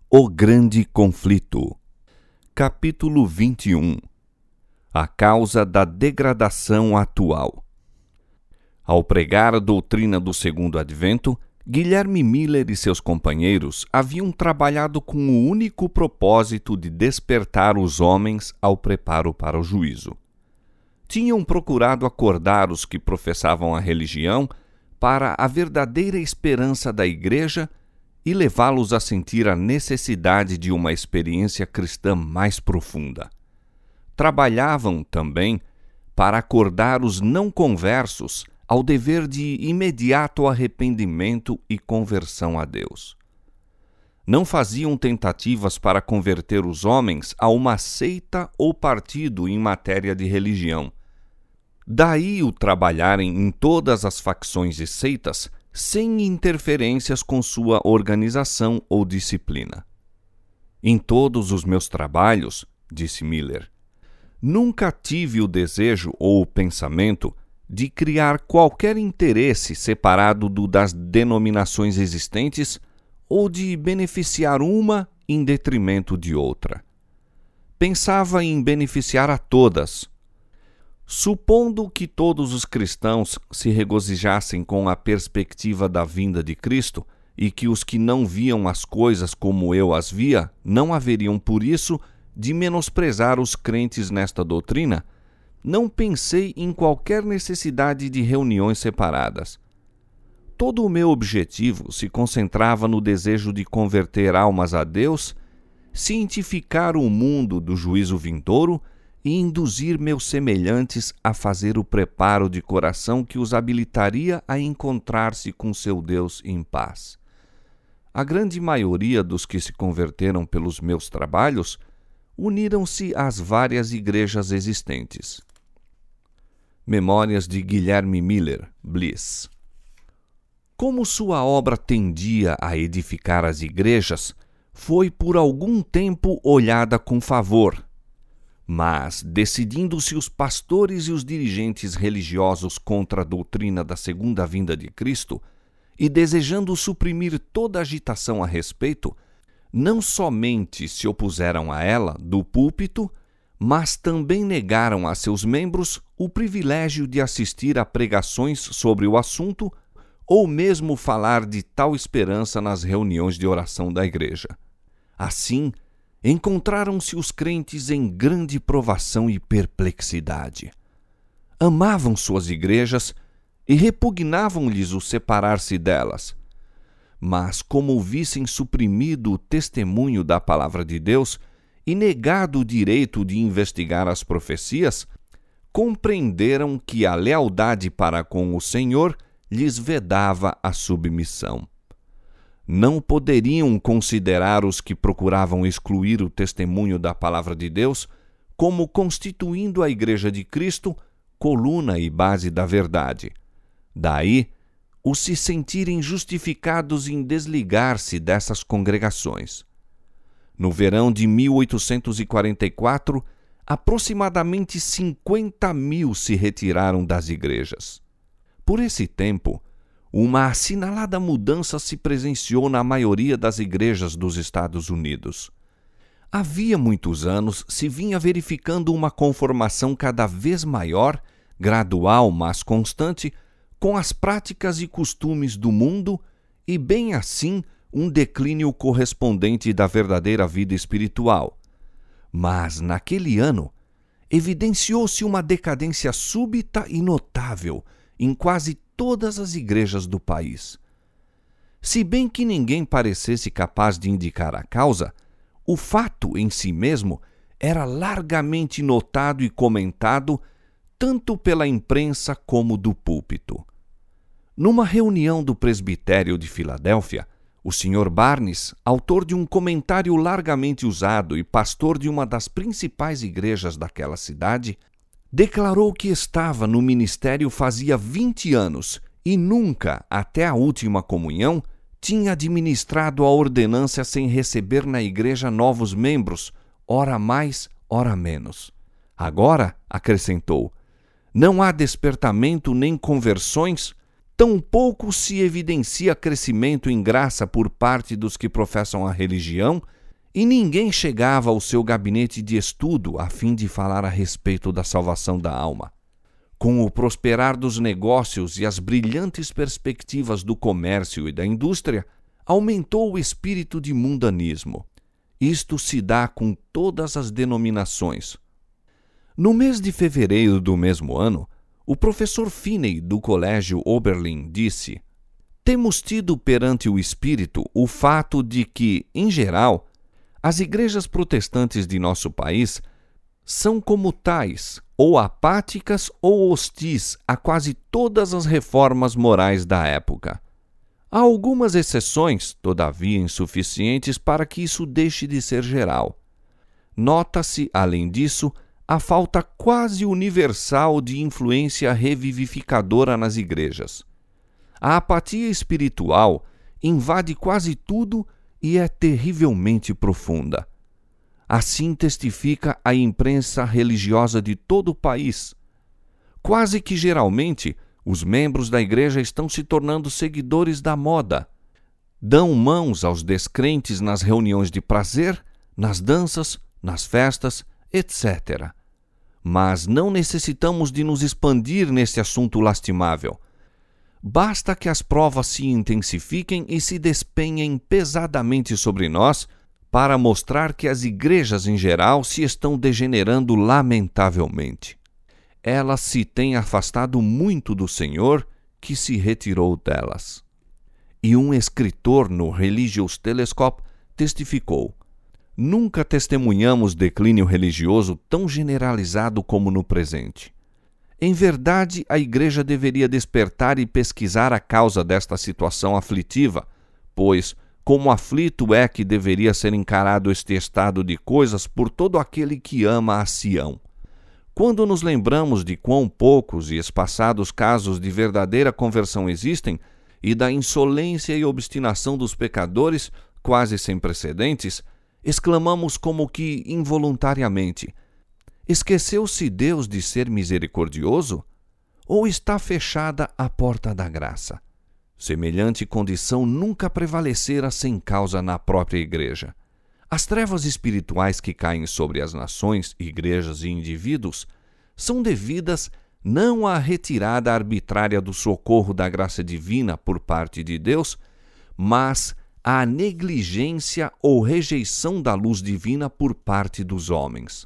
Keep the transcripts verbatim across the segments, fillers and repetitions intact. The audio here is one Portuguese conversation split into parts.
O Grande Conflito. Capítulo vinte e um. A causa da degradação atual. Ao pregar a doutrina do Segundo Advento, Guilherme Miller e seus companheiros haviam trabalhado com o único propósito de despertar os homens ao preparo para o juízo. Tinham procurado acordar os que professavam a religião para a verdadeira esperança da Igreja e levá-los a sentir a necessidade de uma experiência cristã mais profunda. Trabalhavam também para acordar os não conversos ao dever de imediato arrependimento e conversão a Deus. Não faziam tentativas para converter os homens a uma seita ou partido em matéria de religião. Daí o trabalharem em todas as facções e seitas sem interferências com sua organização ou disciplina. Em todos os meus trabalhos, disse Miller, nunca tive o desejo ou o pensamento de criar qualquer interesse separado do das denominações existentes ou de beneficiar uma em detrimento de outra. Pensava em beneficiar a todas. Supondo que todos os cristãos se regozijassem com a perspectiva da vinda de Cristo e que os que não viam as coisas como eu as via não haveriam por isso de menosprezar os crentes nesta doutrina, não pensei em qualquer necessidade de reuniões separadas. Todo o meu objetivo se concentrava no desejo de converter almas a Deus, cientificar o mundo do juízo vindouro e induzir meus semelhantes a fazer o preparo de coração que os habilitaria a encontrar-se com seu Deus em paz. A grande maioria dos que se converteram pelos meus trabalhos uniram-se às várias igrejas existentes. Memórias de Guilherme Miller, Bliss. Como sua obra tendia a edificar as igrejas, foi por algum tempo olhada com favor. Mas, decidindo-se os pastores e os dirigentes religiosos contra a doutrina da segunda vinda de Cristo, e desejando suprimir toda agitação a respeito, não somente se opuseram a ela do púlpito, mas também negaram a seus membros o privilégio de assistir a pregações sobre o assunto ou mesmo falar de tal esperança nas reuniões de oração da igreja. Assim, encontraram-se os crentes em grande provação e perplexidade. Amavam suas igrejas e repugnavam-lhes o separar-se delas. Mas, como vissem suprimido o testemunho da palavra de Deus e negado o direito de investigar as profecias, compreenderam que a lealdade para com o Senhor lhes vedava a submissão. Não poderiam considerar os que procuravam excluir o testemunho da palavra de Deus como constituindo a Igreja de Cristo coluna e base da verdade. Daí, os se sentirem justificados em desligar-se dessas congregações. No verão de mil oitocentos e quarenta e quatro, aproximadamente cinquenta mil se retiraram das igrejas. Por esse tempo, uma assinalada mudança se presenciou na maioria das igrejas dos Estados Unidos. Havia muitos anos se vinha verificando uma conformação cada vez maior, gradual mas constante, com as práticas e costumes do mundo e, bem assim, um declínio correspondente da verdadeira vida espiritual. Mas, naquele ano, evidenciou-se uma decadência súbita e notável em quase todas as igrejas do país. Se bem que ninguém parecesse capaz de indicar a causa, o fato em si mesmo era largamente notado e comentado tanto pela imprensa como do púlpito. Numa reunião do presbitério de Filadélfia, o senhor Barnes, autor de um comentário largamente usado e pastor de uma das principais igrejas daquela cidade, declarou que estava no ministério fazia vinte anos e nunca, até a última comunhão, tinha administrado a ordenância sem receber na igreja novos membros, ora mais, ora menos. Agora, acrescentou, não há despertamento nem conversões, tampouco se evidencia crescimento em graça por parte dos que professam a religião, e ninguém chegava ao seu gabinete de estudo a fim de falar a respeito da salvação da alma. Com o prosperar dos negócios e as brilhantes perspectivas do comércio e da indústria, aumentou o espírito de mundanismo. Isto se dá com todas as denominações. No mês de fevereiro do mesmo ano, o professor Finney do Colégio Oberlin disse: "Temos tido perante o espírito o fato de que, em geral, as igrejas protestantes de nosso país são como tais, ou apáticas ou hostis a quase todas as reformas morais da época. Há algumas exceções, todavia insuficientes para que isso deixe de ser geral. Nota-se, além disso, a falta quase universal de influência revivificadora nas igrejas. A apatia espiritual invade quase tudo e é terrivelmente profunda. Assim testifica a imprensa religiosa de todo o país. Quase que geralmente, os membros da igreja estão se tornando seguidores da moda. Dão mãos aos descrentes nas reuniões de prazer, nas danças, nas festas, etcétera. Mas não necessitamos de nos expandir nesse assunto lastimável. Basta que as provas se intensifiquem e se despenhem pesadamente sobre nós para mostrar que as igrejas em geral se estão degenerando lamentavelmente. Elas se têm afastado muito do Senhor, que se retirou delas." E um escritor no Religious Telescope testificou: "Nunca testemunhamos declínio religioso tão generalizado como no presente. Em verdade, a Igreja deveria despertar e pesquisar a causa desta situação aflitiva, pois, como aflito é que deveria ser encarado este estado de coisas por todo aquele que ama a Sião. Quando nos lembramos de quão poucos e espaçados casos de verdadeira conversão existem, e da insolência e obstinação dos pecadores, quase sem precedentes, exclamamos como que involuntariamente: esqueceu-se Deus de ser misericordioso? Ou está fechada a porta da graça? Semelhante condição nunca prevalecera sem causa na própria igreja. As trevas espirituais que caem sobre as nações, igrejas e indivíduos são devidas não à retirada arbitrária do socorro da graça divina por parte de Deus, mas à negligência ou rejeição da luz divina por parte dos homens.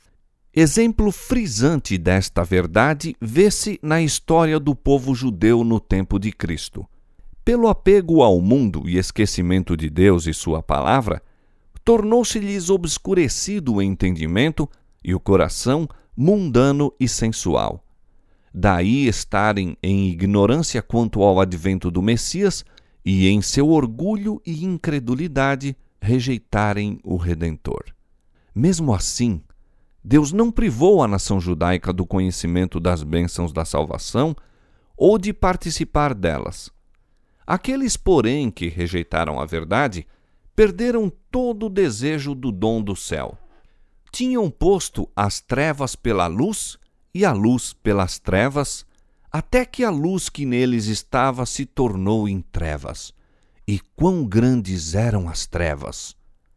Exemplo frisante desta verdade vê-se na história do povo judeu no tempo de Cristo. Pelo apego ao mundo e esquecimento de Deus e sua palavra, tornou-se-lhes obscurecido o entendimento e o coração mundano e sensual. Daí estarem em ignorância quanto ao advento do Messias e, em seu orgulho e incredulidade, rejeitarem o Redentor. Mesmo assim, Deus não privou a nação judaica do conhecimento das bênçãos da salvação ou de participar delas. Aqueles, porém, que rejeitaram a verdade, perderam todo o desejo do dom do céu. Tinham posto as trevas pela luz e a luz pelas trevas, até que a luz que neles estava se tornou em trevas. E quão grandes eram as trevas!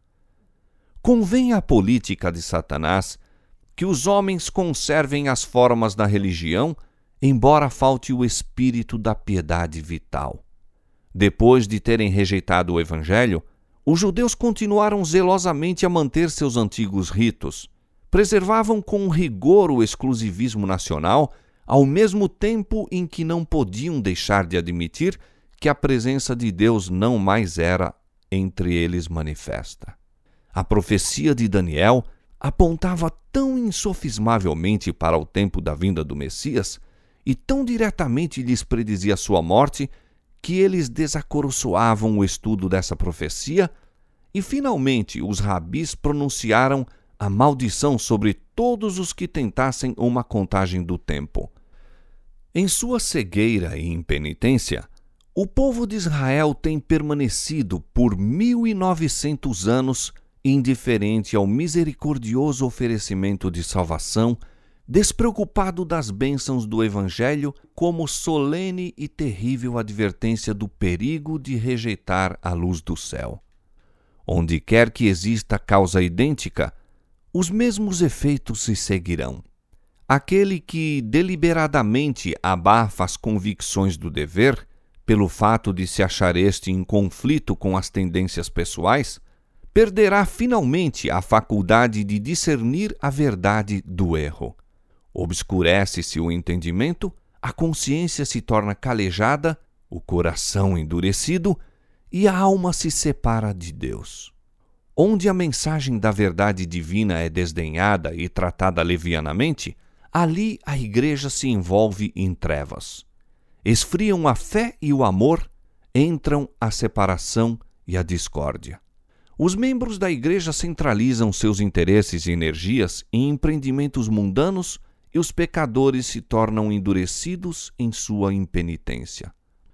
Convém à política de Satanás que os homens conservem as formas da religião, embora falte o espírito da piedade vital. Depois de terem rejeitado o Evangelho, os judeus continuaram zelosamente a manter seus antigos ritos, preservavam com rigor o exclusivismo nacional, ao mesmo tempo em que não podiam deixar de admitir que a presença de Deus não mais era entre eles manifesta. A profecia de Daniel apontava tão insofismavelmente para o tempo da vinda do Messias e tão diretamente lhes predizia sua morte que eles desacoroçoavam o estudo dessa profecia e, finalmente, os rabis pronunciaram a maldição sobre todos os que tentassem uma contagem do tempo. Em sua cegueira e impenitência, o povo de Israel tem permanecido por mil e novecentos anos indiferente ao misericordioso oferecimento de salvação, despreocupado das bênçãos do Evangelho como solene e terrível advertência do perigo de rejeitar a luz do céu. Onde quer que exista causa idêntica, os mesmos efeitos se seguirão. Aquele que deliberadamente abafa as convicções do dever, pelo fato de se achar este em conflito com as tendências pessoais, perderá finalmente a faculdade de discernir a verdade do erro. Obscurece-se o entendimento, a consciência se torna calejada, o coração endurecido e a alma se separa de Deus. Onde a mensagem da verdade divina é desdenhada e tratada levianamente, ali a igreja se envolve em trevas. Esfriam a fé e o amor, entram a separação e a discórdia. Os membros da igreja centralizam seus interesses e energias em empreendimentos mundanos e os pecadores se tornam endurecidos em sua impenitência.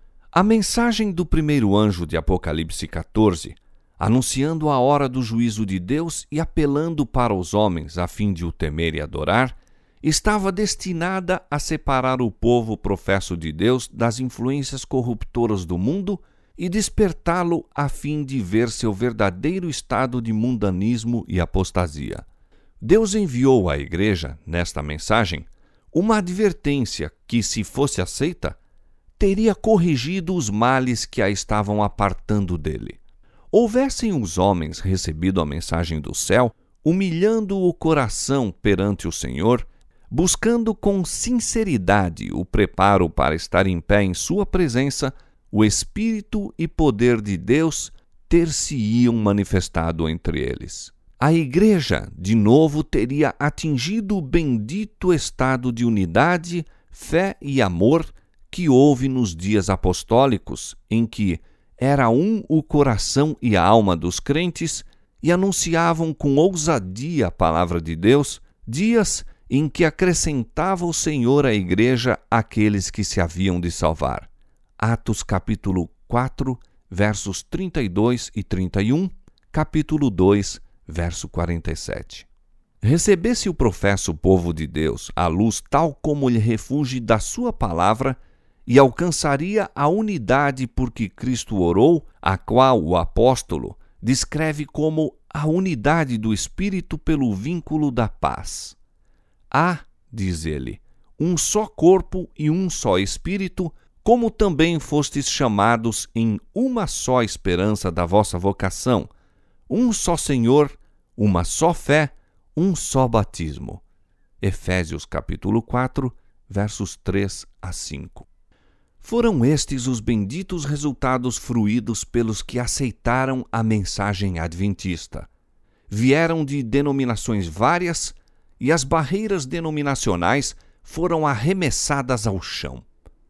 A mensagem do primeiro anjo de Apocalipse quatorze, anunciando a hora do juízo de Deus e apelando para os homens a fim de o temer e adorar, estava destinada a separar o povo professo de Deus das influências corruptoras do mundo e despertá-lo a fim de ver seu verdadeiro estado de mundanismo e apostasia. Deus enviou à igreja, nesta mensagem, uma advertência que, se fosse aceita, teria corrigido os males que a estavam apartando dele. Houvessem os homens recebido a mensagem do céu, humilhando o coração perante o Senhor, buscando com sinceridade o preparo para estar em pé em sua presença, o Espírito e poder de Deus ter-se-iam manifestado entre eles. A igreja, de novo, teria atingido o bendito estado de unidade, fé e amor que houve nos dias apostólicos, em que era um o coração e a alma dos crentes e anunciavam com ousadia a palavra de Deus, dias em que acrescentava o Senhor à igreja aqueles que se haviam de salvar. Atos capítulo quatro, versos trinta e dois e trinta e um, capítulo dois, verso quarenta e sete. Recebesse o professo povo de Deus a luz tal como lhe refuge da sua palavra e alcançaria a unidade por que Cristo orou, a qual o apóstolo descreve como a unidade do Espírito pelo vínculo da paz. Há, diz ele, um só corpo e um só Espírito, como também fostes chamados em uma só esperança da vossa vocação, um só Senhor, uma só fé, um só batismo. Efésios capítulo quatro, versos três a cinco. Foram estes os benditos resultados fruídos pelos que aceitaram a mensagem adventista. Vieram de denominações várias e as barreiras denominacionais foram arremessadas ao chão.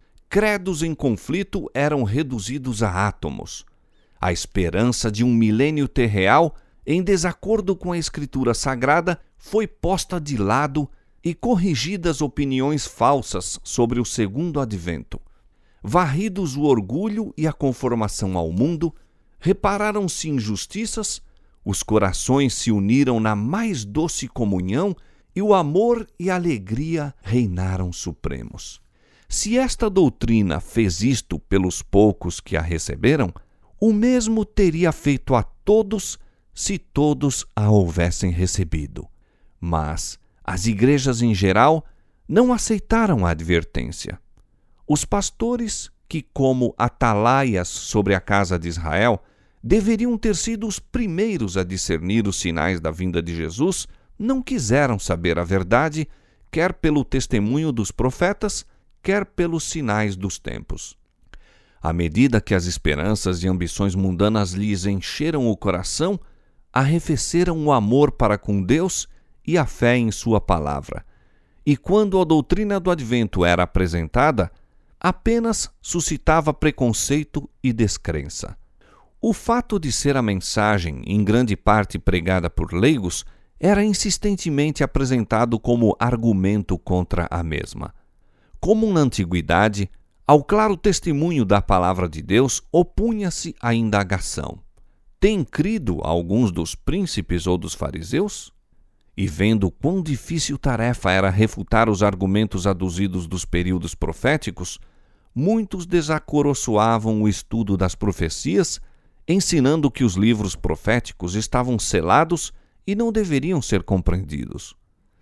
Credos em conflito eram reduzidos a átomos. A esperança de um milênio terreal, em desacordo com a Escritura Sagrada, foi posta de lado e corrigidas opiniões falsas sobre o segundo advento. Varridos o orgulho e a conformação ao mundo, repararam-se injustiças, os corações se uniram na mais doce comunhão e o amor e a alegria reinaram supremos. Se esta doutrina fez isto pelos poucos que a receberam, o mesmo teria feito a todos se todos a houvessem recebido. Mas as igrejas em geral não aceitaram a advertência. Os pastores, que como atalaias sobre a casa de Israel, deveriam ter sido os primeiros a discernir os sinais da vinda de Jesus, não quiseram saber a verdade, quer pelo testemunho dos profetas, quer pelos sinais dos tempos. À medida que as esperanças e ambições mundanas lhes encheram o coração, arrefeceram o amor para com Deus e a fé em sua palavra. E quando a doutrina do advento era apresentada, apenas suscitava preconceito e descrença. O fato de ser a mensagem, em grande parte pregada por leigos, era insistentemente apresentado como argumento contra a mesma. Como na antiguidade, ao claro testemunho da palavra de Deus opunha-se a indagação: tem crido alguns dos príncipes ou dos fariseus? E vendo quão difícil tarefa era refutar os argumentos aduzidos dos períodos proféticos, muitos desacoroçoavam o estudo das profecias ensinando que os livros proféticos estavam selados e não deveriam ser compreendidos.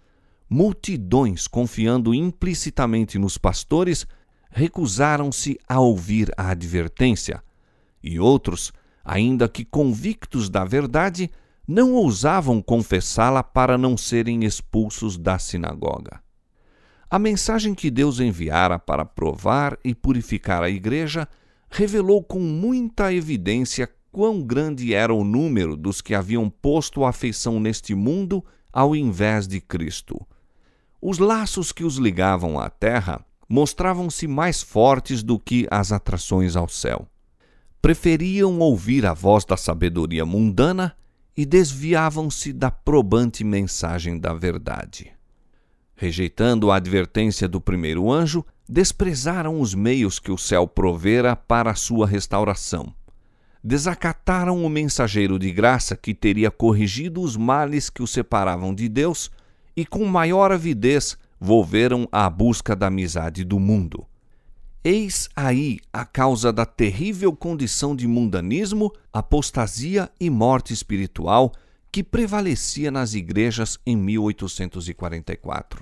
Multidões, confiando implicitamente nos pastores, recusaram-se a ouvir a advertência, e outros, ainda que convictos da verdade, não ousavam confessá-la para não serem expulsos da sinagoga. A mensagem que Deus enviara para provar e purificar a igreja revelou com muita evidência quão grande era o número dos que haviam posto a afeição neste mundo ao invés de Cristo. Os laços que os ligavam à terra mostravam-se mais fortes do que as atrações ao céu. Preferiam ouvir a voz da sabedoria mundana e desviavam-se da probante mensagem da verdade. Rejeitando a advertência do primeiro anjo, desprezaram os meios que o céu provera para a sua restauração. Desacataram o mensageiro de graça que teria corrigido os males que os separavam de Deus e com maior avidez volveram à busca da amizade do mundo. Eis aí a causa da terrível condição de mundanismo, apostasia e morte espiritual que prevalecia nas igrejas em mil oitocentos e quarenta e quatro.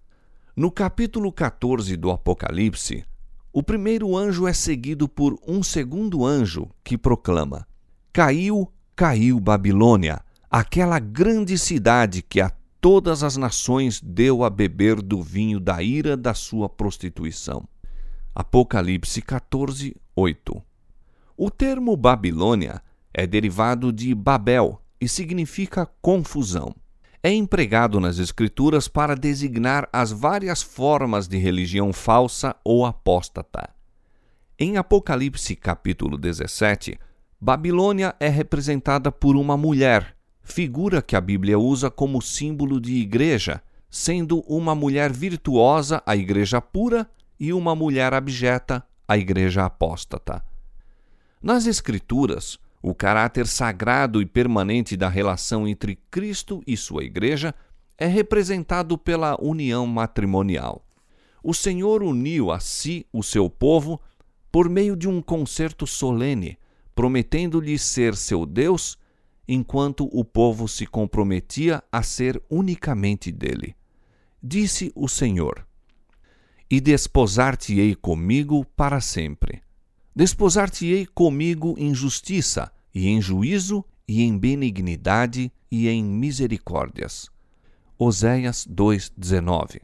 No capítulo quatorze do Apocalipse, o primeiro anjo é seguido por um segundo anjo que proclama: Caiu, caiu Babilônia, aquela grande cidade que a todas as nações deu a beber do vinho da ira da sua prostituição. Apocalipse quatorze, oito. O termo Babilônia é derivado de Babel e significa confusão. É empregado nas Escrituras para designar as várias formas de religião falsa ou apóstata. Em Apocalipse capítulo dezessete, Babilônia é representada por uma mulher, figura que a Bíblia usa como símbolo de igreja, sendo uma mulher virtuosa a igreja pura e uma mulher abjeta a igreja apóstata. Nas Escrituras, o caráter sagrado e permanente da relação entre Cristo e sua igreja é representado pela união matrimonial. O Senhor uniu a si o seu povo por meio de um concerto solene, prometendo-lhe ser seu Deus, enquanto o povo se comprometia a ser unicamente dele. Disse o Senhor: E desposar-te-ei comigo para sempre. Desposar-te-ei comigo em justiça, e em juízo, e em benignidade, e em misericórdias. Oséias dois, dezenove.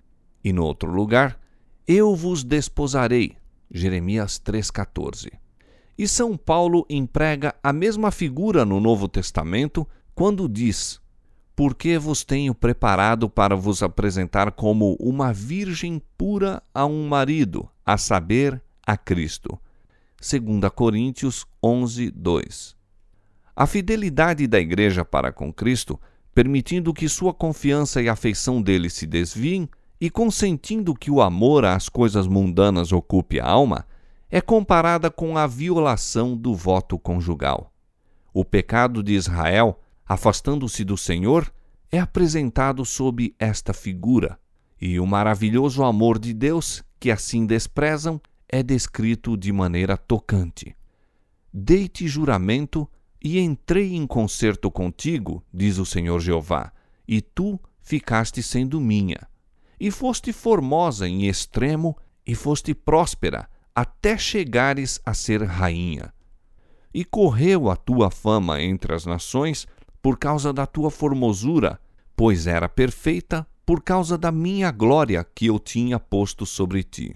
E no outro lugar, eu vos desposarei. Jeremias três, quatorze. E São Paulo emprega a mesma figura no Novo Testamento quando diz: Porque vos tenho preparado para vos apresentar como uma virgem pura a um marido, a saber, a Cristo. Segunda Coríntios onze, dois. A fidelidade da Igreja para com Cristo, permitindo que sua confiança e afeição dele se desviem e consentindo que o amor às coisas mundanas ocupe a alma, é comparada com a violação do voto conjugal. O pecado de Israel, afastando-se do Senhor, é apresentado sob esta figura, e o maravilhoso amor de Deus, que assim desprezam, é descrito de maneira tocante. Dei-te juramento e entrei em concerto contigo, diz o Senhor Jeová, e tu ficaste sendo minha. E foste formosa em extremo, e foste próspera, até chegares a ser rainha. E correu a tua fama entre as nações por causa da tua formosura, pois era perfeita por causa da minha glória que eu tinha posto sobre ti.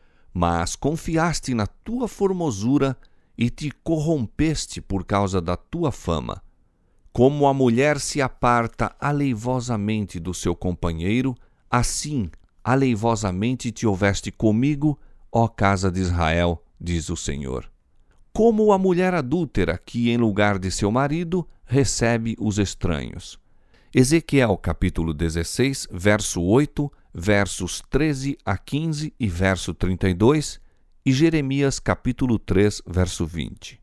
Mas confiaste na tua formosura e te corrompeste por causa da tua fama. Como a mulher se aparta aleivosamente do seu companheiro, assim aleivosamente te houveste comigo, ó casa de Israel, diz o Senhor. Como a mulher adúltera que, em lugar de seu marido, recebe os estranhos. Ezequiel capítulo dezesseis, verso oito, versos treze a quinze e verso trinta e dois, e Jeremias capítulo três, verso vinte.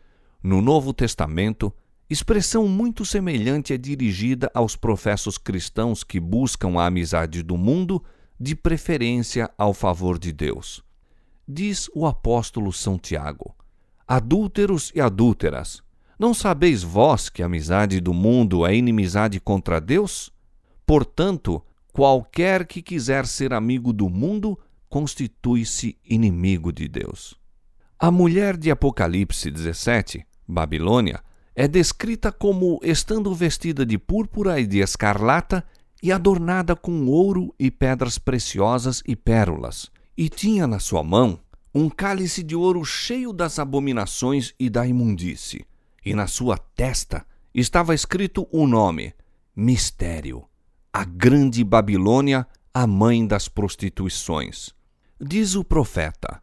No Novo Testamento, expressão muito semelhante é dirigida aos professos cristãos que buscam a amizade do mundo, de preferência ao favor de Deus. Diz o apóstolo São Tiago: Adúlteros e adúlteras, não sabeis vós que a amizade do mundo é inimizade contra Deus? Portanto, qualquer que quiser ser amigo do mundo, constitui-se inimigo de Deus. A mulher de Apocalipse dezessete, Babilônia, é descrita como estando vestida de púrpura e de escarlata e adornada com ouro e pedras preciosas e pérolas, e tinha na sua mão um cálice de ouro cheio das abominações e da imundície, e na sua testa estava escrito o nome, Mistério, a grande Babilônia, a mãe das prostituições. Diz o profeta: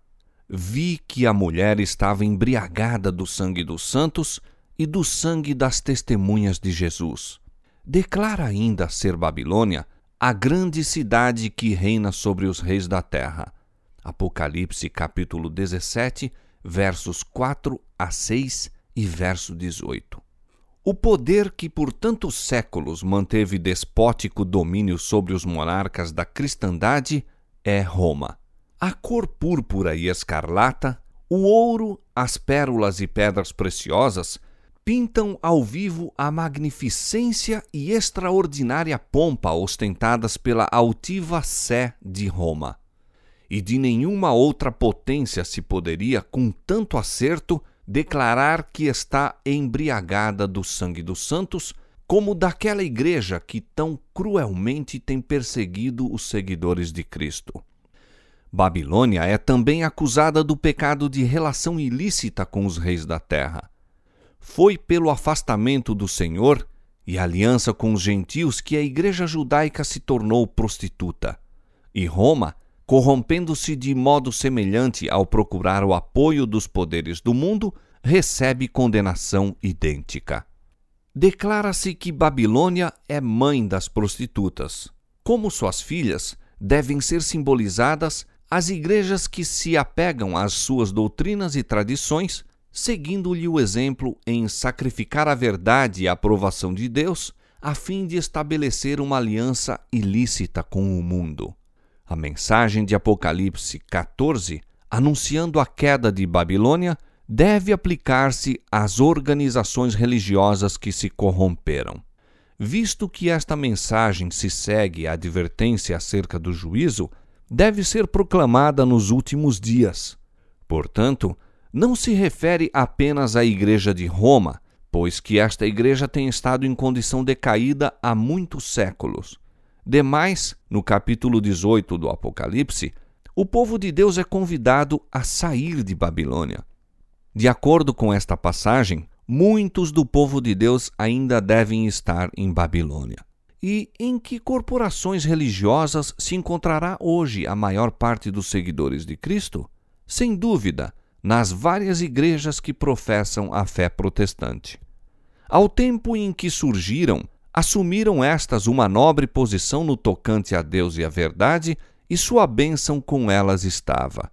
vi que a mulher estava embriagada do sangue dos santos e do sangue das testemunhas de Jesus. Declara ainda ser Babilônia a grande cidade que reina sobre os reis da terra. Apocalipse capítulo dezessete, versos quatro a seis e verso dezoito. O poder que por tantos séculos manteve despótico domínio sobre os monarcas da cristandade é Roma. A cor púrpura e escarlata, o ouro, as pérolas e pedras preciosas pintam ao vivo a magnificência e extraordinária pompa ostentadas pela altiva Sé de Roma. E de nenhuma outra potência se poderia, com tanto acerto, declarar que está embriagada do sangue dos santos, como daquela igreja que tão cruelmente tem perseguido os seguidores de Cristo. Babilônia é também acusada do pecado de relação ilícita com os reis da terra. Foi pelo afastamento do Senhor e aliança com os gentios que a igreja judaica se tornou prostituta. E Roma, corrompendo-se de modo semelhante ao procurar o apoio dos poderes do mundo, recebe condenação idêntica. Declara-se que Babilônia é mãe das prostitutas. Como suas filhas, devem ser simbolizadas as igrejas que se apegam às suas doutrinas e tradições, seguindo-lhe o exemplo em sacrificar a verdade e a aprovação de Deus, a fim de estabelecer uma aliança ilícita com o mundo. A mensagem de Apocalipse quatorze, anunciando a queda de Babilônia, deve aplicar-se às organizações religiosas que se corromperam. Visto que esta mensagem se segue à advertência acerca do juízo, deve ser proclamada nos últimos dias. Portanto, não se refere apenas à Igreja de Roma, pois que esta igreja tem estado em condição decaída há muitos séculos. Demais, no capítulo dezoito do Apocalipse, o povo de Deus é convidado a sair de Babilônia. De acordo com esta passagem, muitos do povo de Deus ainda devem estar em Babilônia. E em que corporações religiosas se encontrará hoje a maior parte dos seguidores de Cristo? Sem dúvida, nas várias igrejas que professam a fé protestante. Ao tempo em que surgiram, assumiram estas uma nobre posição no tocante a Deus e a verdade, e sua bênção com elas estava.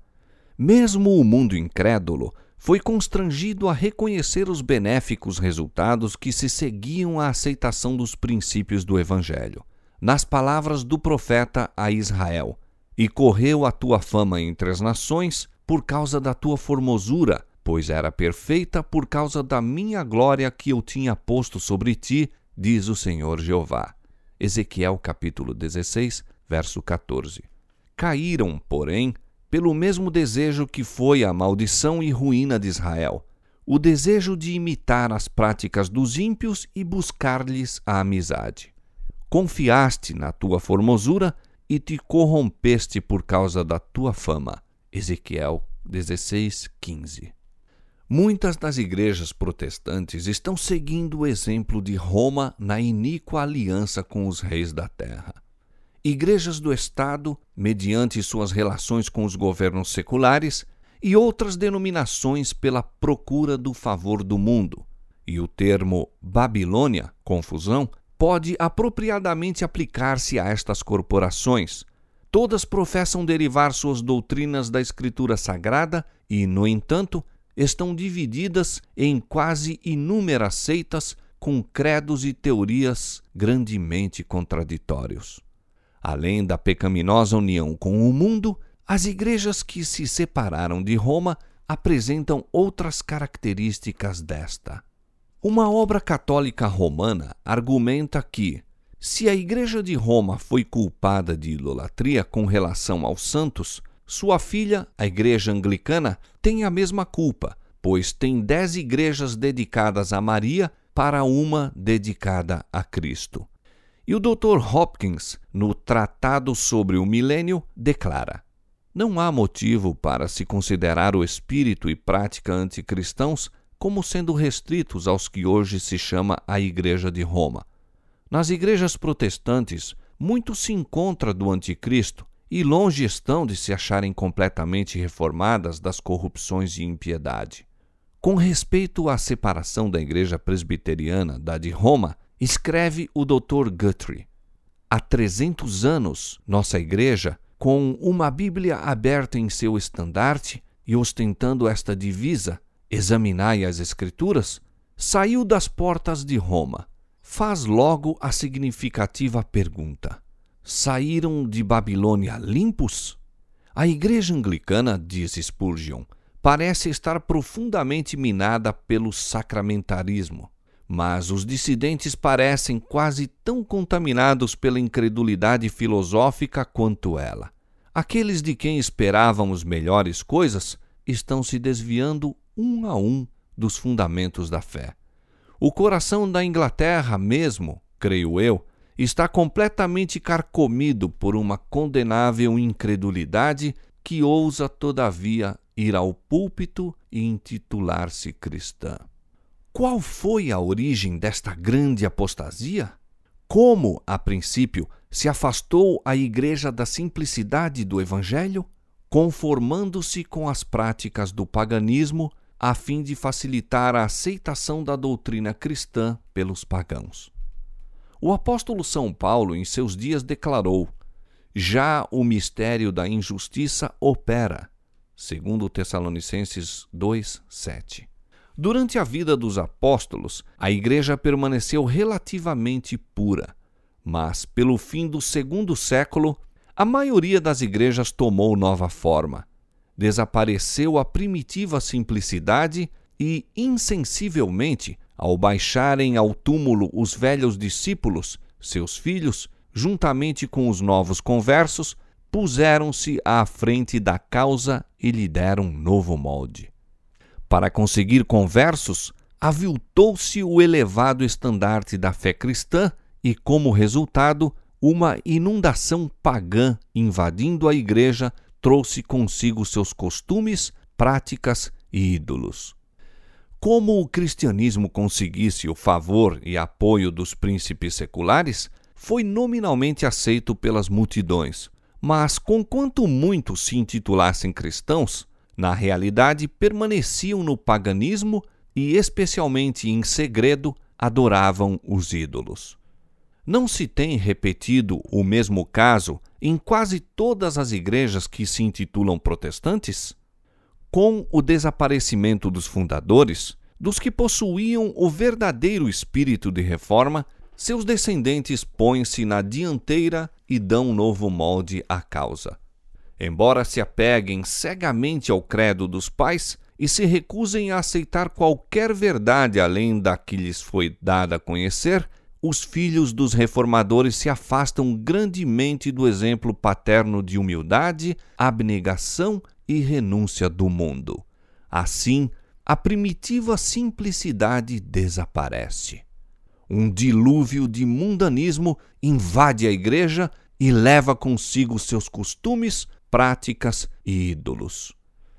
Mesmo o mundo incrédulo foi constrangido a reconhecer os benéficos resultados que se seguiam à aceitação dos princípios do Evangelho. Nas palavras do profeta a Israel: "E correu a tua fama entre as nações por causa da tua formosura, pois era perfeita por causa da minha glória que eu tinha posto sobre ti, diz o Senhor Jeová." Ezequiel capítulo dezesseis, verso quatorze. Caíram, porém, pelo mesmo desejo que foi a maldição e ruína de Israel, o desejo de imitar as práticas dos ímpios e buscar-lhes a amizade. Confiaste na tua formosura e te corrompeste por causa da tua fama. Ezequiel dezesseis, quinze. Muitas das igrejas protestantes estão seguindo o exemplo de Roma na iníqua aliança com os reis da terra. Igrejas do Estado, mediante suas relações com os governos seculares, e outras denominações pela procura do favor do mundo. E o termo Babilônia, confusão, pode apropriadamente aplicar-se a estas corporações. Todas professam derivar suas doutrinas da Escritura Sagrada e, no entanto, estão divididas em quase inúmeras seitas com credos e teorias grandemente contraditórios. Além da pecaminosa união com o mundo, as igrejas que se separaram de Roma apresentam outras características desta. Uma obra católica romana argumenta que, se a Igreja de Roma foi culpada de idolatria com relação aos santos, sua filha, a Igreja Anglicana, tem a mesma culpa, pois tem dez igrejas dedicadas a Maria para uma dedicada a Cristo. E o doutor Hopkins, no Tratado sobre o Milênio, declara: não há motivo para se considerar o espírito e prática anticristãos como sendo restritos aos que hoje se chama a Igreja de Roma. Nas igrejas protestantes, muito se encontra do anticristo e longe estão de se acharem completamente reformadas das corrupções e impiedade. Com respeito à separação da Igreja Presbiteriana da de Roma, escreve o doutor Guthrie: há trezentos anos, nossa Igreja, com uma Bíblia aberta em seu estandarte e ostentando esta divisa, examinai as Escrituras, saiu das portas de Roma. Faz logo a significativa pergunta: saíram de Babilônia limpos? A Igreja Anglicana, diz Spurgeon, parece estar profundamente minada pelo sacramentarismo, mas os dissidentes parecem quase tão contaminados pela incredulidade filosófica quanto ela. Aqueles de quem esperávamos melhores coisas estão se desviando um a um dos fundamentos da fé. O coração da Inglaterra mesmo, creio eu, está completamente carcomido por uma condenável incredulidade que ousa, todavia, ir ao púlpito e intitular-se cristã. Qual foi a origem desta grande apostasia? Como, a princípio, se afastou a Igreja da simplicidade do Evangelho, conformando-se com as práticas do paganismo a fim de facilitar a aceitação da doutrina cristã pelos pagãos. O apóstolo São Paulo, em seus dias, declarou: já o mistério da injustiça opera, segundo Tessalonicenses dois, sete. Durante a vida dos apóstolos, a Igreja permaneceu relativamente pura, mas, pelo fim do segundo século, a maioria das igrejas tomou nova forma. Desapareceu a primitiva simplicidade e, insensivelmente, ao baixarem ao túmulo os velhos discípulos, seus filhos, juntamente com os novos conversos, puseram-se à frente da causa e lhe deram um novo molde. Para conseguir conversos, aviltou-se o elevado estandarte da fé cristã e, como resultado, uma inundação pagã invadindo a igreja trouxe consigo seus costumes, práticas e ídolos. Como o cristianismo conseguisse o favor e apoio dos príncipes seculares, foi nominalmente aceito pelas multidões, mas conquanto muitos se intitulassem cristãos, na realidade permaneciam no paganismo e, especialmente em segredo, adoravam os ídolos. Não se tem repetido o mesmo caso em quase todas as igrejas que se intitulam protestantes? Com o desaparecimento dos fundadores, dos que possuíam o verdadeiro espírito de reforma, seus descendentes põem-se na dianteira e dão novo molde à causa. Embora se apeguem cegamente ao credo dos pais e se recusem a aceitar qualquer verdade além da que lhes foi dada a conhecer, os filhos dos reformadores se afastam grandemente do exemplo paterno de humildade, abnegação e renúncia do mundo. Assim, a primitiva simplicidade desaparece. Um dilúvio de mundanismo invade a igreja e leva consigo seus costumes, práticas e ídolos.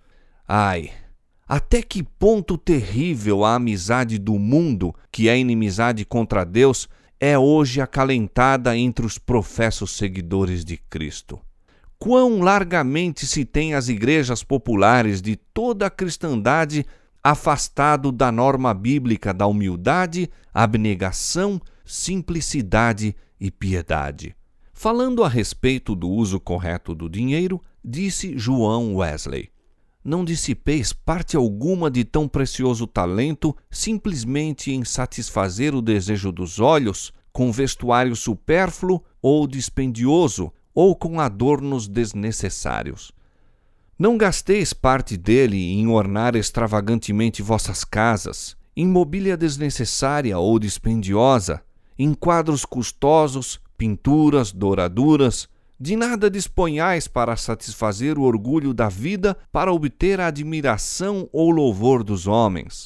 Ai, até que ponto terrível a amizade do mundo, que é inimizade contra Deus, é hoje acalentada entre os professos seguidores de Cristo. Quão largamente se tem as igrejas populares de toda a cristandade afastado da norma bíblica da humildade, abnegação, simplicidade e piedade. Falando a respeito do uso correto do dinheiro, disse João Wesley: não dissipeis parte alguma de tão precioso talento simplesmente em satisfazer o desejo dos olhos, com vestuário supérfluo ou dispendioso, ou com adornos desnecessários. Não gasteis parte dele em ornar extravagantemente vossas casas, em mobília desnecessária ou dispendiosa, em quadros custosos, pinturas, douraduras. De nada disponhais para satisfazer o orgulho da vida, para obter a admiração ou louvor dos homens.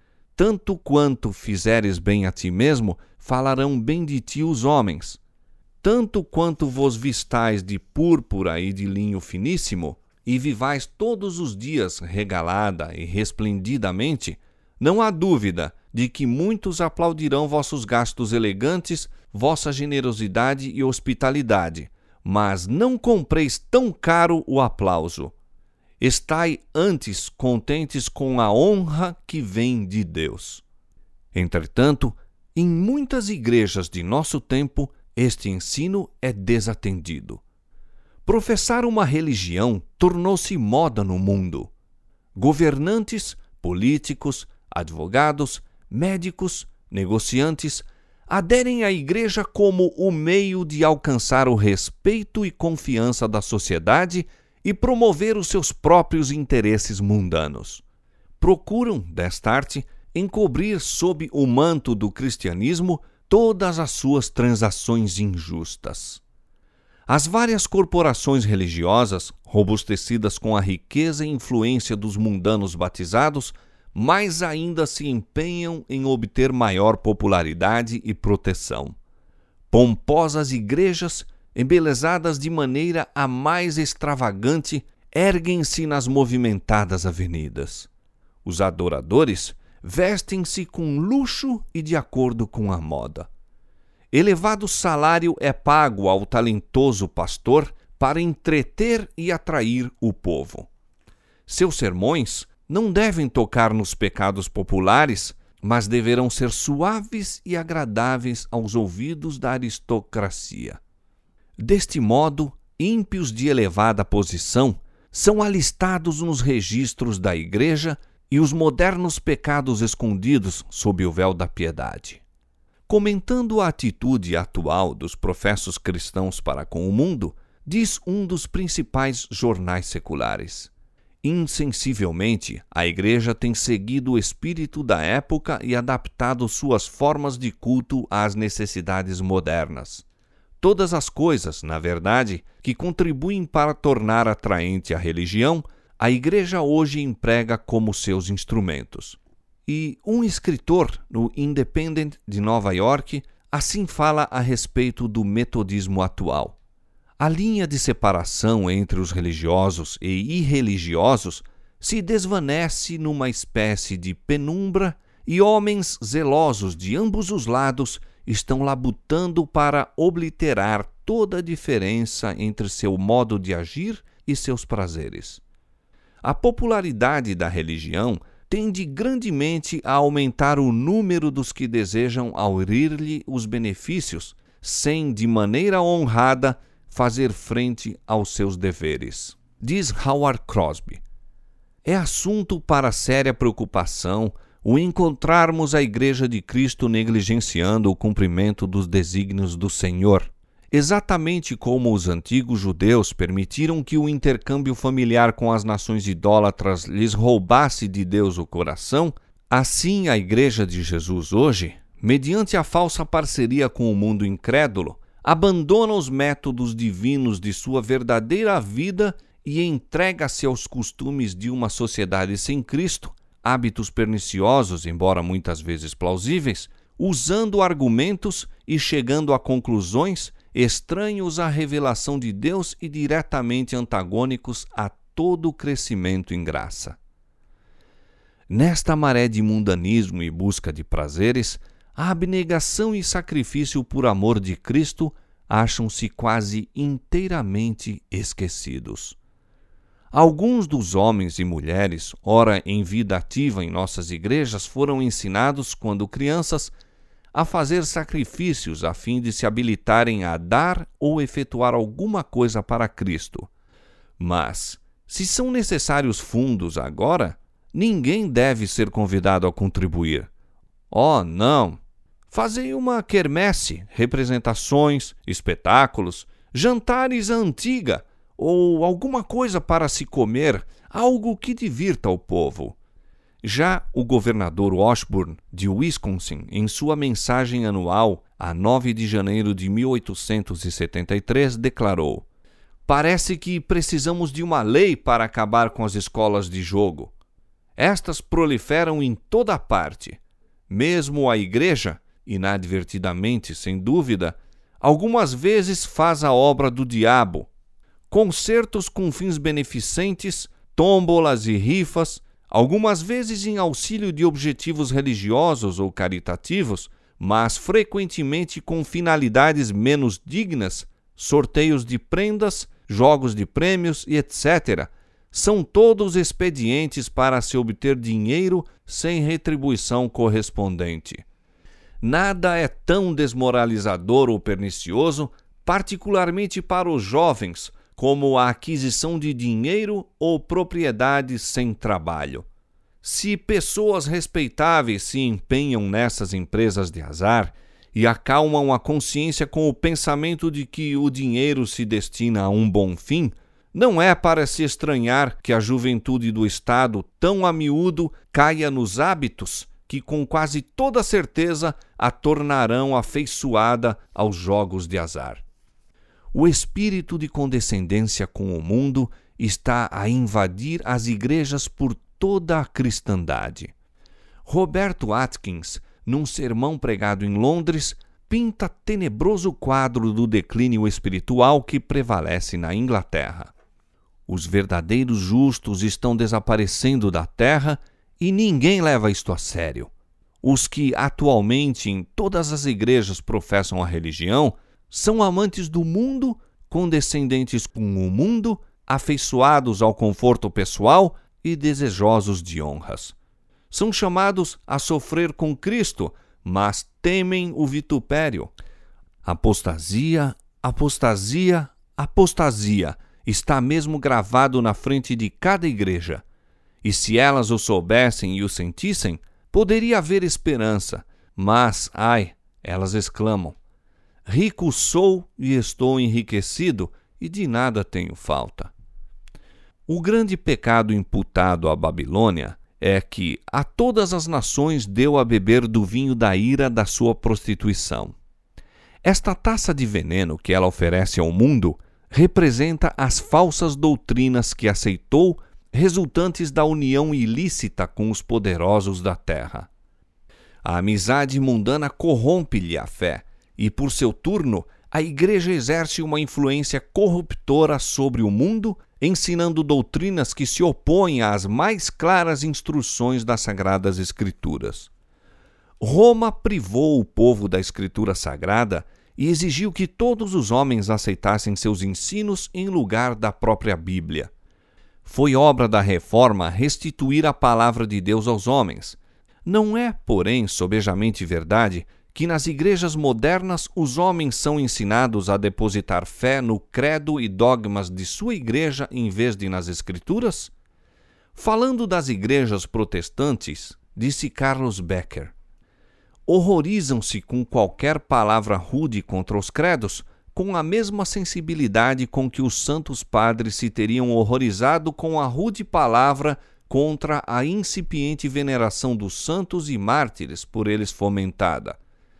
Tanto quanto fizeres bem a ti mesmo, falarão bem de ti os homens. Tanto quanto vos vistais de púrpura e de linho finíssimo, e vivais todos os dias regalada e resplendidamente, não há dúvida de que muitos aplaudirão vossos gastos elegantes, vossa generosidade e hospitalidade, mas não compreis tão caro o aplauso. Estai antes contentes com a honra que vem de Deus. Entretanto, em muitas igrejas de nosso tempo, este ensino é desatendido. Professar uma religião tornou-se moda no mundo. Governantes, políticos, advogados, médicos, negociantes aderem à igreja como o meio de alcançar o respeito e confiança da sociedade e promover os seus próprios interesses mundanos. Procuram, desta arte, encobrir sob o manto do cristianismo todas as suas transações injustas. As várias corporações religiosas, robustecidas com a riqueza e influência dos mundanos batizados, mais ainda se empenham em obter maior popularidade e proteção. Pomposas igrejas, embelezadas de maneira a mais extravagante, erguem-se nas movimentadas avenidas. Os adoradores vestem-se com luxo e de acordo com a moda. Elevado salário é pago ao talentoso pastor para entreter e atrair o povo. Seus sermões não devem tocar nos pecados populares, mas deverão ser suaves e agradáveis aos ouvidos da aristocracia. Deste modo, ímpios de elevada posição são alistados nos registros da Igreja e os modernos pecados escondidos sob o véu da piedade. Comentando a atitude atual dos professos cristãos para com o mundo, diz um dos principais jornais seculares: insensivelmente, a Igreja tem seguido o espírito da época e adaptado suas formas de culto às necessidades modernas. Todas as coisas, na verdade, que contribuem para tornar atraente a religião, a Igreja hoje emprega como seus instrumentos. E um escritor no Independent de Nova York assim fala a respeito do metodismo atual. A linha de separação entre os religiosos e irreligiosos se desvanece numa espécie de penumbra e homens zelosos de ambos os lados estão labutando para obliterar toda a diferença entre seu modo de agir e seus prazeres. A popularidade da religião tende grandemente a aumentar o número dos que desejam aurir-lhe os benefícios, sem, de maneira honrada, fazer frente aos seus deveres. Diz Howard Crosby: é assunto para séria preocupação o encontrarmos a Igreja de Cristo negligenciando o cumprimento dos desígnios do Senhor. Exatamente como os antigos judeus permitiram que o intercâmbio familiar com as nações idólatras lhes roubasse de Deus o coração, assim a Igreja de Jesus hoje, mediante a falsa parceria com o mundo incrédulo, abandona os métodos divinos de sua verdadeira vida e entrega-se aos costumes de uma sociedade sem Cristo, hábitos perniciosos, embora muitas vezes plausíveis, usando argumentos e chegando a conclusões estranhos à revelação de Deus e diretamente antagônicos a todo o crescimento em graça. Nesta maré de mundanismo e busca de prazeres, a abnegação e sacrifício por amor de Cristo acham-se quase inteiramente esquecidos. Alguns dos homens e mulheres, ora em vida ativa em nossas igrejas, foram ensinados, quando crianças, a fazer sacrifícios a fim de se habilitarem a dar ou efetuar alguma coisa para Cristo. Mas, se são necessários fundos agora, ninguém deve ser convidado a contribuir. Oh, não! Fazei uma quermesse, representações, espetáculos, jantares à antiga, ou alguma coisa para se comer, algo que divirta o povo. Já o governador Washburn, de Wisconsin, em sua mensagem anual, a nove de janeiro de mil oitocentos e setenta e três, declarou: "Parece que precisamos de uma lei para acabar com as escolas de jogo. Estas proliferam em toda parte. Mesmo a igreja, inadvertidamente, sem dúvida, algumas vezes faz a obra do diabo. Concertos com fins beneficentes, tômbolas e rifas, algumas vezes em auxílio de objetivos religiosos ou caritativos, mas frequentemente com finalidades menos dignas, sorteios de prendas, jogos de prêmios e etcétera, são todos expedientes para se obter dinheiro sem retribuição correspondente. Nada é tão desmoralizador ou pernicioso, particularmente para os jovens, como a aquisição de dinheiro ou propriedades sem trabalho. Se pessoas respeitáveis se empenham nessas empresas de azar e acalmam a consciência com o pensamento de que o dinheiro se destina a um bom fim, não é para se estranhar que a juventude do Estado, tão a miúdo, caia nos hábitos que com quase toda certeza a tornarão afeiçoada aos jogos de azar. O espírito de condescendência com o mundo está a invadir as igrejas por toda a cristandade. Roberto Atkins, num sermão pregado em Londres, pinta tenebroso quadro do declínio espiritual que prevalece na Inglaterra. Os verdadeiros justos estão desaparecendo da terra e ninguém leva isto a sério. Os que atualmente em todas as igrejas professam a religião são amantes do mundo, condescendentes com o mundo, afeiçoados ao conforto pessoal e desejosos de honras. São chamados a sofrer com Cristo, mas temem o vitupério. Apostasia, apostasia, apostasia está mesmo gravado na frente de cada igreja. E se elas o soubessem e o sentissem, poderia haver esperança. Mas, ai, elas exclamam: rico sou e estou enriquecido, e de nada tenho falta. O grande pecado imputado à Babilônia é que a todas as nações deu a beber do vinho da ira da sua prostituição. Esta taça de veneno que ela oferece ao mundo representa as falsas doutrinas que aceitou, resultantes da união ilícita com os poderosos da terra. A amizade mundana corrompe-lhe a fé, e por seu turno, a igreja exerce uma influência corruptora sobre o mundo, ensinando doutrinas que se opõem às mais claras instruções das Sagradas Escrituras. Roma privou o povo da Escritura Sagrada e exigiu que todos os homens aceitassem seus ensinos em lugar da própria Bíblia. Foi obra da Reforma restituir a palavra de Deus aos homens. Não é, porém, sobejamente verdade que nas igrejas modernas os homens são ensinados a depositar fé no credo e dogmas de sua igreja em vez de nas Escrituras? Falando das igrejas protestantes, disse Carlos Becker: horrorizam-se com qualquer palavra rude contra os credos, com a mesma sensibilidade com que os santos padres se teriam horrorizado com a rude palavra contra a incipiente veneração dos santos e mártires por eles fomentada.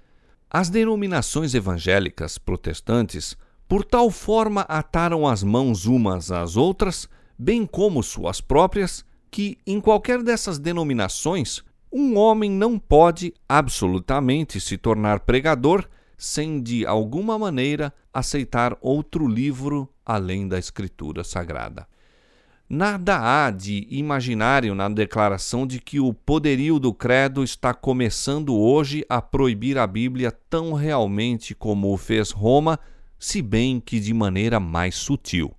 As denominações evangélicas protestantes, por tal forma, ataram as mãos umas às outras, bem como suas próprias, que, em qualquer dessas denominações, um homem não pode absolutamente se tornar pregador sem, de alguma maneira, aceitar outro livro além da Escritura Sagrada. Nada há de imaginário na declaração de que o poderio do credo está começando hoje a proibir a Bíblia tão realmente como o fez Roma, se bem que de maneira mais sutil.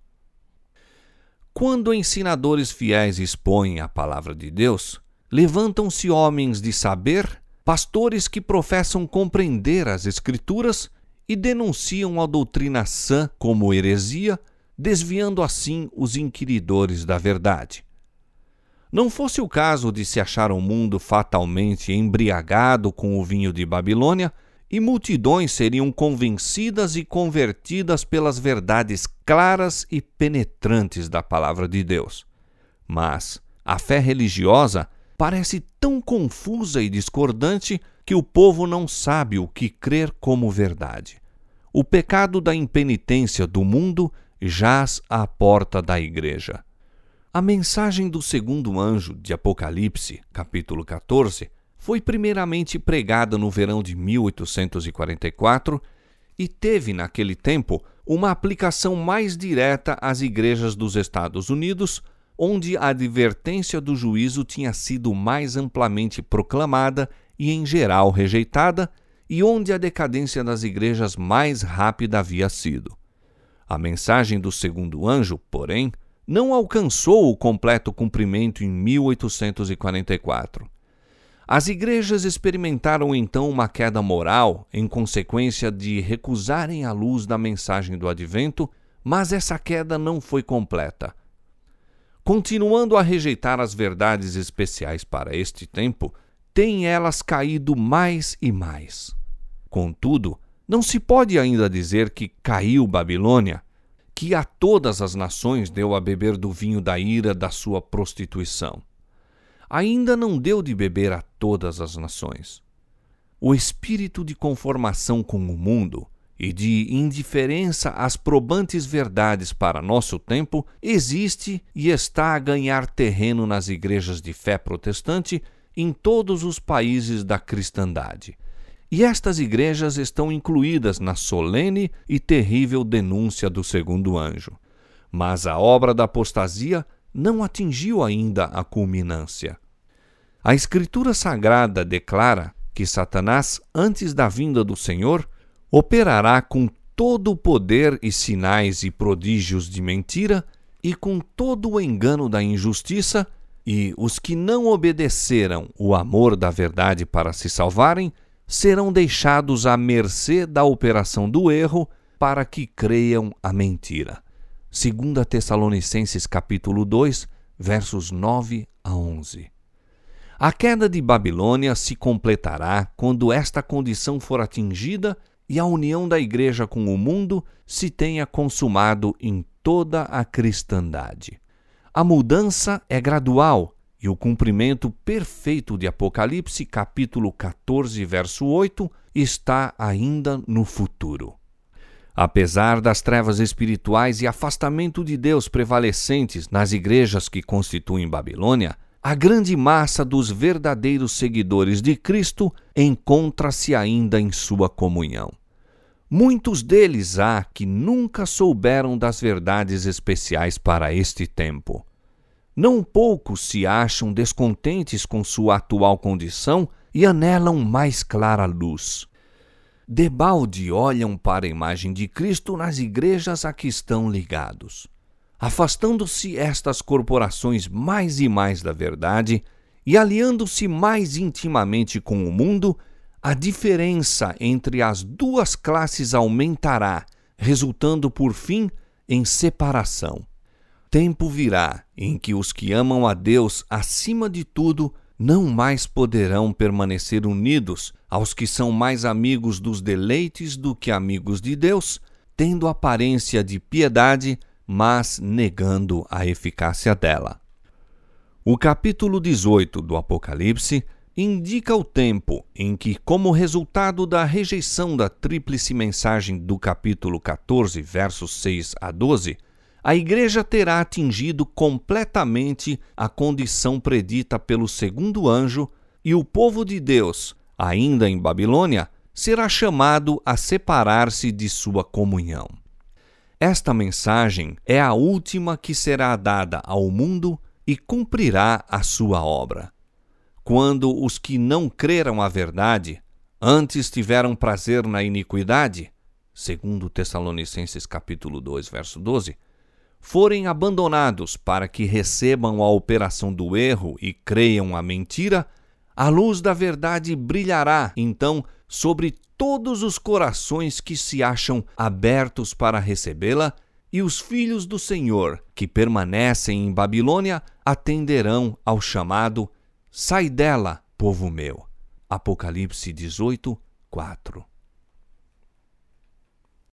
Quando ensinadores fiéis expõem a palavra de Deus, levantam-se homens de saber, pastores que professam compreender as Escrituras e denunciam a doutrina sã como heresia, desviando assim os inquiridores da verdade. Não fosse o caso de se achar o mundo fatalmente embriagado com o vinho de Babilônia, e multidões seriam convencidas e convertidas pelas verdades claras e penetrantes da palavra de Deus. Mas a fé religiosa parece tão confusa e discordante que o povo não sabe o que crer como verdade. O pecado da impenitência do mundo jaz à porta da igreja. A mensagem do segundo anjo de Apocalipse, capítulo catorze, foi primeiramente pregada no verão de mil oitocentos e quarenta e quatro e teve, naquele tempo, uma aplicação mais direta às igrejas dos Estados Unidos, onde a advertência do juízo tinha sido mais amplamente proclamada e, em geral, rejeitada, e onde a decadência das igrejas mais rápida havia sido. A mensagem do segundo anjo, porém, não alcançou o completo cumprimento em mil oitocentos e quarenta e quatro. As igrejas experimentaram então uma queda moral em consequência de recusarem a luz da mensagem do advento, mas essa queda não foi completa. Continuando a rejeitar as verdades especiais para este tempo, têm elas caído mais e mais. Contudo, não se pode ainda dizer que caiu Babilônia, que a todas as nações deu a beber do vinho da ira da sua prostituição. Ainda não deu de beber a todas as nações. O espírito de conformação com o mundo e de indiferença às probantes verdades para nosso tempo existe e está a ganhar terreno nas igrejas de fé protestante em todos os países da cristandade. E estas igrejas estão incluídas na solene e terrível denúncia do segundo anjo. Mas a obra da apostasia não atingiu ainda a culminância. A Escritura Sagrada declara que Satanás, antes da vinda do Senhor, operará com todo o poder e sinais e prodígios de mentira e com todo o engano da injustiça, e os que não obedeceram o amor da verdade para se salvarem serão deixados à mercê da operação do erro para que creiam a mentira. Segunda Tessalonicenses capítulo dois, versos nove a onze. A queda de Babilônia se completará quando esta condição for atingida e a união da igreja com o mundo se tenha consumado em toda a cristandade. A mudança é gradual e o cumprimento perfeito de Apocalipse, capítulo catorze, verso oito, está ainda no futuro. Apesar das trevas espirituais e afastamento de Deus prevalecentes nas igrejas que constituem Babilônia, a grande massa dos verdadeiros seguidores de Cristo encontra-se ainda em sua comunhão. Muitos deles há que nunca souberam das verdades especiais para este tempo. Não poucos se acham descontentes com sua atual condição e anelam mais clara luz. Debalde olham para a imagem de Cristo nas igrejas a que estão ligados. Afastando-se estas corporações mais e mais da verdade e aliando-se mais intimamente com o mundo, a diferença entre as duas classes aumentará, resultando por fim em separação. Tempo virá em que os que amam a Deus acima de tudo não mais poderão permanecer unidos aos que são mais amigos dos deleites do que amigos de Deus, tendo aparência de piedade, mas negando a eficácia dela. O capítulo dezoito do Apocalipse indica o tempo em que, como resultado da rejeição da tríplice mensagem do capítulo catorze, versos seis a doze, a igreja terá atingido completamente a condição predita pelo segundo anjo e o povo de Deus, ainda em Babilônia, será chamado a separar-se de sua comunhão. Esta mensagem é a última que será dada ao mundo e cumprirá a sua obra. Quando os que não creram a verdade, antes tiveram prazer na iniquidade, segundo Tessalonicenses capítulo dois, verso doze, forem abandonados para que recebam a operação do erro e creiam a mentira, a luz da verdade brilhará, então, sobre todos os corações que se acham abertos para recebê-la, e os filhos do Senhor, que permanecem em Babilônia, atenderão ao chamado: sai dela, povo meu. Apocalipse dezoito, quatro.